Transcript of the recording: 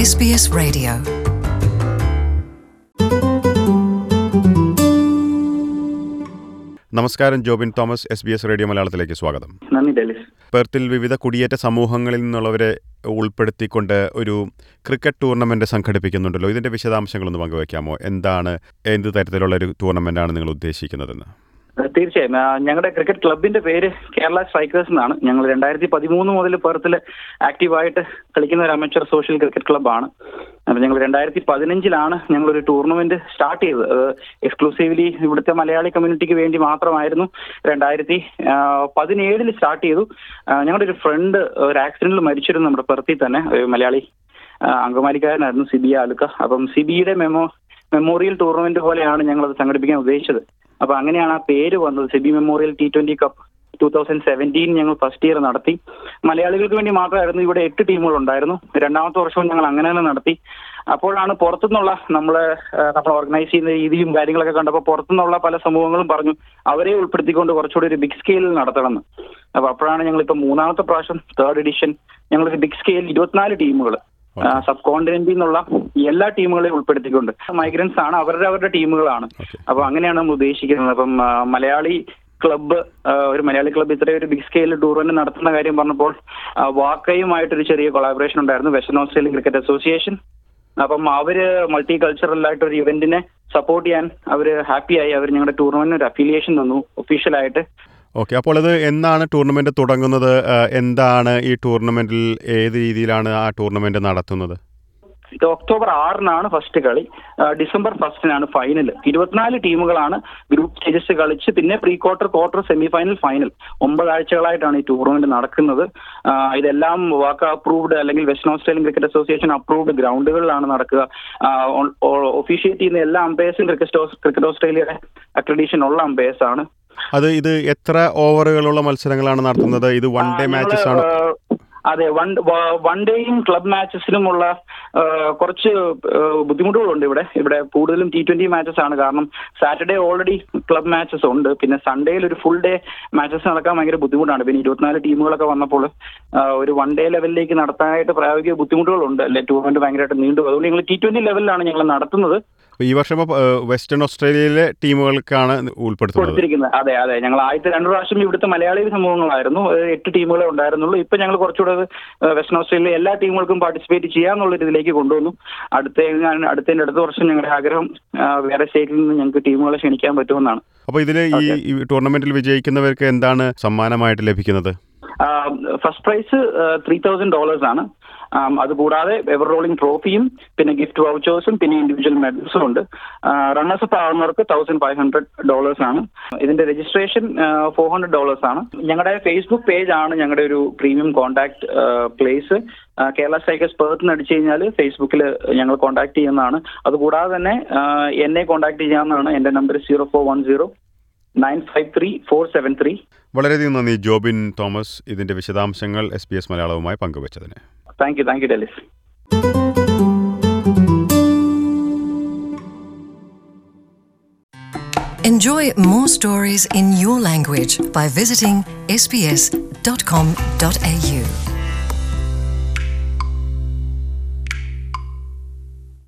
SBS Radio. നമസ്കാരം, Jobin Thomas, SBS radio മലയാളത്തിലേക്ക് സ്വാഗതം. നന്ദി ഡെലിസ്. പെർത്തിൽ വിവിധ കുടിയേറ്റ സമൂഹങ്ങളിൽ നിന്നുള്ളവരെ ഉൾപ്പെടുത്തിക്കൊണ്ട് ഒരു ക്രിക്കറ്റ് ടൂർണമെന്റ് സംഘടിപ്പിക്കുന്നുണ്ടല്ലോ. ഇതിന്റെ വിശദാംശങ്ങളൊന്ന് പങ്കുവയ്ക്കാമോ? എന്ത് തരത്തിലുള്ള ഒരു ടൂർണമെന്റാണ് നിങ്ങൾ ഉദ്ദേശിക്കുന്നതെന്ന്? തീർച്ചയായും. ഞങ്ങളുടെ ക്രിക്കറ്റ് ക്ലബിന്റെ പേര് കേരള സ്ട്രൈക്കേഴ്സ് എന്നാണ്. ഞങ്ങൾ 2013 മുതൽ പെർത്തിൽ ആക്റ്റീവായിട്ട് കളിക്കുന്ന ഒരു അമച്വർ സോഷ്യൽ ക്രിക്കറ്റ് ക്ലബ്ബാണ്. അപ്പോൾ ഞങ്ങൾ 2015 ഞങ്ങളൊരു ടൂർണമെന്റ് സ്റ്റാർട്ട് ചെയ്തത്. എക്സ്ക്ലൂസീവ്ലി ഇവിടുത്തെ മലയാളി കമ്മ്യൂണിറ്റിക്ക് വേണ്ടി മാത്രമായിരുന്നു. 2017 സ്റ്റാർട്ട് ചെയ്തു. ഞങ്ങളുടെ ഒരു ഫ്രണ്ട് ഒരു ആക്സിഡന്റിൽ മരിച്ചിരുന്നു നമ്മുടെ പെർത്തിൽ തന്നെ. ഒരു മലയാളി അങ്കമാലിക്കാരനായിരുന്നു, സിബി ആലുക്ക. അപ്പം സിബിയുടെ മെമ്മോറിയൽ ടൂർണമെന്റ് പോലെയാണ് ഞങ്ങളത് സംഘടിപ്പിക്കാൻ ഉദ്ദേശിച്ചത്. അപ്പൊ അങ്ങനെയാണ് ആ പേര് വന്നത്. സിബി മെമ്മോറിയൽ T20 കപ്പ് 2017 ഞങ്ങൾ ഫസ്റ്റ് ഇയർ നടത്തി. മലയാളികൾക്ക് വേണ്ടി മാത്രമായിരുന്നു. ഇവിടെ 8 ടീമുകൾ ഉണ്ടായിരുന്നു. രണ്ടാമത്തെ വർഷവും ഞങ്ങൾ അങ്ങനെ തന്നെ നടത്തി. അപ്പോഴാണ് പുറത്തുനിന്നുള്ള നമ്മൾ ഓർഗനൈസ് ചെയ്യുന്ന രീതിയും കാര്യങ്ങളൊക്കെ കണ്ടപ്പോൾ പുറത്തുനിന്നുള്ള പല സമൂഹങ്ങളും പറഞ്ഞു അവരെ ഉൾപ്പെടുത്തിക്കൊണ്ട് കുറച്ചുകൂടി ഒരു ബിഗ് സ്കെയിലിൽ നടത്തണമെന്ന്. അപ്പൊ അപ്പോഴാണ് ഞങ്ങളിപ്പോൾ 3ാമത്തെ പ്രാവശ്യം, 3rd എഡിഷൻ, ഞങ്ങളൊരു ബിഗ് സ്കെയിൽ 24 ടീമുകൾ സബ് കോണ്ടിനെന്റിൽ നിന്നുള്ള എല്ലാ ടീമുകളെയും ഉൾപ്പെടുത്തിക്കൊണ്ട്, മൈഗ്രൻസ് ആണ്, അവരുടെ ടീമുകളാണ്. അപ്പൊ അങ്ങനെയാണ് നമ്മൾ ഉദ്ദേശിക്കുന്നത്. അപ്പം ഒരു മലയാളി ക്ലബ്ബ് ഇത്രയും ഒരു ബിഗ് സ്കെയിൽ ടൂർണമെന്റ് നടത്തുന്ന കാര്യം പറഞ്ഞപ്പോൾ വാക്കയുമായിട്ടൊരു ചെറിയ കൊളാബറേഷൻ ഉണ്ടായിരുന്നു, വെസ്റ്റേൺ ഓസ്ട്രേലിയൻ ക്രിക്കറ്റ് അസോസിയേഷൻ. അപ്പം അവര് മൾട്ടി കൾച്ചറൽ ആയിട്ട് ഒരു ഇവന്റിനെ സപ്പോർട്ട് ചെയ്യാൻ അവര് ഹാപ്പിയായി. അവർ ഞങ്ങളുടെ ടൂർണമെന്റിന് ഒരു അഫിലിയേഷൻ തന്നു ഒഫീഷ്യലായിട്ട്. ഓക്കെ, അപ്പോൾ അത് എന്നാണ് ടൂർണമെന്റ് തുടങ്ങുന്നത്? എന്താണ് ഈ ടൂർണമെന്റിൽ, ഏത് രീതിയിലാണ് ആ ടൂർണമെന്റ് നടത്തുന്നത്? ഒക്ടോബർ 6 ഫസ്റ്റ് കളി, ഡിസംബർ 1 ഫൈനൽ. 24 ടീമുകളാണ് ഗ്രൂപ്പ് സ്റ്റേജസ് കളിച്ച് പിന്നെ pre quarter, semi final, final. 9 ആഴ്ചകളായിട്ടാണ് ഈ ടൂർണമെന്റ് നടക്കുന്നത്. ഇതെല്ലാം വാക്ക അപ്രൂവ്ഡ് അല്ലെങ്കിൽ Western Australian Cricket Association approved ഗ്രൗണ്ടുകളിലാണ് നടക്കുക. ഒഫീഷ്യേറ്റ് ചെയ്യുന്ന എല്ലാ അമ്പയേഴ്സും ക്രിക്കറ്റ് ഓസ്ട്രേലിയയുടെ അക്രഡീഷൻ ഉള്ള അമ്പയേഴ്സ് ആണ്. ഇത് എത്ര ഓവറുകളുള്ള മത്സരങ്ങളാണ് നടത്തുന്നത്? ഇത് വൺ ഡേ മാച്ചസ് ആണ്? അതെ, വൺ ഡേയും ക്ലബ് മാച്ചസിനുമുള്ള കുറച്ച് ബുദ്ധിമുട്ടുകളുണ്ട്. ഇവിടെ കൂടുതലും T20 മാച്ചസ് ആണ്. കാരണം സാറ്റർഡേ ഓൾറെഡി ക്ലബ് മാച്ചസ് ഉണ്ട്. പിന്നെ സൺഡേയിൽ ഒരു ഫുൾ ഡേ മാച്ചസ് നടക്കാൻ ഭയങ്കര ബുദ്ധിമുട്ടാണ്. പിന്നെ 24 ടീമുകളൊക്കെ വന്നപ്പോൾ ഒരു വൺ ഡേ ലെവലിലേക്ക് നടത്താനായിട്ട് പ്രായോഗിക ബുദ്ധിമുട്ടുകളുണ്ട്. അല്ലെ, ടൂർണമെന്റ് ഭയങ്കരമായിട്ട് നീണ്ടു. അതുകൊണ്ട് ഞങ്ങൾ T20 ലെവലിലാണ് ഞങ്ങൾ നടത്തുന്നത്. ഈ വർഷം വെസ്റ്റേൺ ഓസ്ട്രേലിയയിലെ ടീമുകൾക്കാണ് ഉൾപ്പെടുത്തിയിരിക്കുന്നത്. അതെ, ഞങ്ങൾ ആദ്യത്തെ 2 പ്രാവശ്യം ഇവിടുത്തെ മലയാളി സമൂഹങ്ങളായിരുന്നു. 8 ടീമുകളെ ഉണ്ടായിരുന്നുള്ളൂ. ഇപ്പൊ ഞങ്ങൾ കുറച്ചുകൂടെ വെസ്റ്റേൺ ഓസ്ട്രേലിയയിലെ എല്ലാ ടീമുകൾക്കും പാർട്ടിസിപ്പേറ്റ് ചെയ്യാന്നുള്ള ഇതിലേക്ക് കൊണ്ടുവന്നു. അടുത്ത വർഷം ഞങ്ങളുടെ ആഗ്രഹം വേറെ സ്റ്റേറ്റിൽ നിന്ന് ഞങ്ങൾക്ക് ടീമുകളെ ക്ഷണിക്കാൻ പറ്റുമെന്നാണ്. അപ്പോൾ ഇതിൽ ഈ ടൂർണമെന്റിൽ വിജയിക്കുന്നവർക്ക് എന്താണ് സമ്മാനമായിട്ട് ലഭിക്കുന്നത്? ഫസ്റ്റ് പ്രൈസ് $3,000 ആണ്. അതുകൂടാതെ എവർ റോളിംഗ് ട്രോഫിയും പിന്നെ ഗിഫ്റ്റ് വൗച്ചേഴ്സും പിന്നെ ഇൻഡിവിജ്വൽ മെഡൽസും ഉണ്ട്. റണ്ണേഴ്സ് അപ്പ് ആവുന്നവർക്ക് $1,500 ആണ്. ഇതിന്റെ രജിസ്ട്രേഷൻ $400 ആണ്. ഞങ്ങളുടെ ഫേസ്ബുക്ക് പേജ് ആണ് ഞങ്ങളുടെ ഒരു premium contact place. Kerala Strikers Perth അടിച്ചു കഴിഞ്ഞാൽ ഫേസ്ബുക്കിൽ ഞങ്ങൾ കോൺടാക്ട് ചെയ്യുന്നതാണ്. അതുകൂടാതെ തന്നെ എന്നെ കോൺടാക്ട് ചെയ്യാവുന്നതാണ്. എന്റെ നമ്പർ 0410953473. വളരെയധികം നന്ദി ജോബിൻ തോമസ്, ഇതിന്റെ വിശദാംശങ്ങൾ SBS മലയാളവുമായി പങ്കുവച്ചതിന്. Thank you, Delis. Enjoy more stories in your language by visiting sbs.com.au.